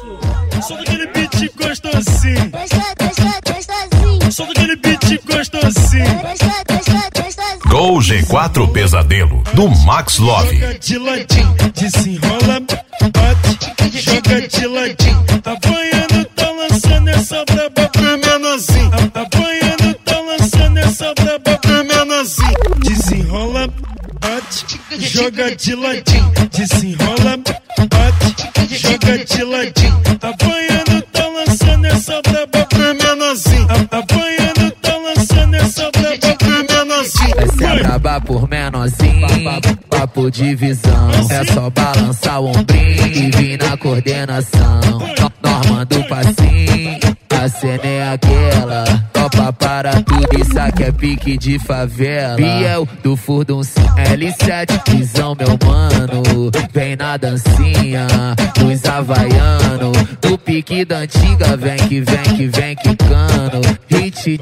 Solta aquele beat gostosinho. Solta aquele beat gostosinho. Gol G4 Pesadelo, do Max Love. Joga de ladinho, desenrola, bate, joga de ladinho. Apanhando, tá lançando essa braba pro menorzinho. Apanhando, tá lançando essa braba pro menorzinho. Desenrola, bate, joga de ladinho. Desenrola, bate, joga de ladinho. Apanhando, tá lançando essa braba pro menorzinho. Apanhando, tá lançando essa braba pro menorzinho. Essa é braba por menorzinho, papo de visão. É só balançar o ombrinho e vir na coordenação. Norma do passinho, a cena é aquela. Topa para tudo, isso aqui é pique de favela. Biel do Furdunci, L7, visão meu mano. Vem na dancinha, dos havaiano. Do pique da antiga, vem que vem que vem quicando. Hit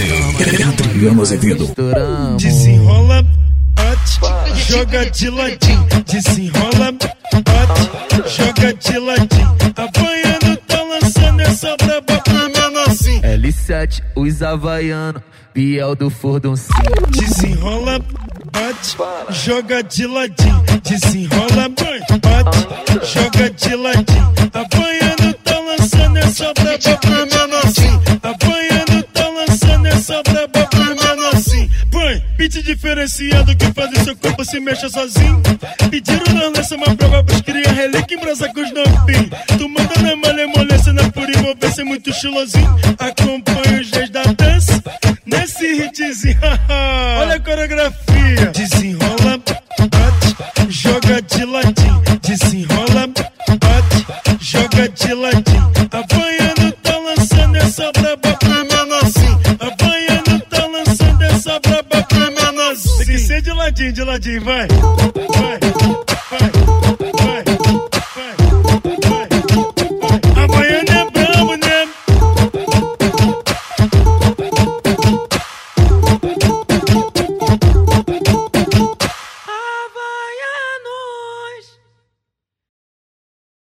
de misturamos. Desenrola, bate, joga de ladinho. Desenrola, bate, joga de ladinho. Apanhando, tá lançando essa braba pro menorzinho. L7, os havaiano, Biel do Furdunci. Desenrola, bate, joga de ladinho. Desenrola, bate, joga de ladinho. Apanhando, tá lançando essa braba pro menorzinho. Apanhando, tá lançando essa braba pro menorzinho. Põe, beat diferenciado que faz o seu corpo se mexa sozinho. Pediram na lança uma prova pros cria relíquia em brasa com os novinhos. Tu manda na malemolência, na pura envolvência, muito estilosinho. Acompanha os dias da dança nesse hitzinho. Olha a coreografia. Desenrola, bate, joga de ladinho. Desenrola, bate, joga de ladinho. Apanhando, tá lançando essa braba pro menorzinho. Apanhando, tá lançando essa braba pro menorzinho. Tem que ser de ladinho, vai. Vai, vai.